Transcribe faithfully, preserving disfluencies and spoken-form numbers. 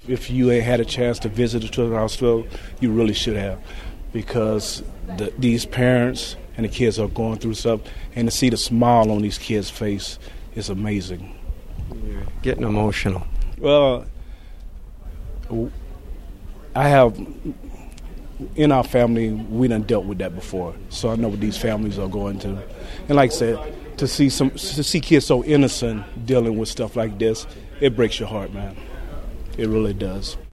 if you ain't had a chance to visit the Children's Hospital, you really should have, because the, these parents and the kids are going through stuff, and to see the smile on these kids' face is amazing. You're getting emotional. Well, I have, in our family, we done dealt with that before, so I know what these families are going to. And like I said, to see some, to see kids so innocent dealing with stuff like this, it breaks your heart, man. It really does.